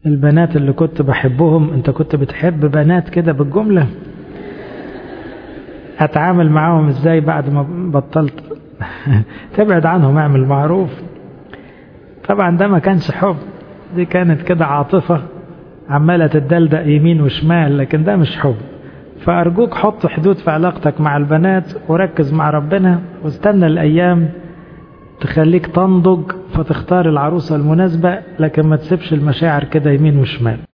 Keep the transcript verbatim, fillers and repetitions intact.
البنات اللي كنت بحبهم، انت كنت بتحب بنات كده بالجملة؟ اتعامل معاهم ازاي بعد ما بطلت؟ تبعد عنهم، اعمل معروف. طبعا ده ما كانش حب، دي كانت كده عاطفة عمالة تدلدق يمين وشمال، لكن ده مش حب. فأرجوك حط حدود في علاقتك مع البنات، وركز مع ربنا، واستنى الأيام تخليك تنضج فتختار العروسة المناسبة، لكن ما تسيبش المشاعر كده يمين وشمال.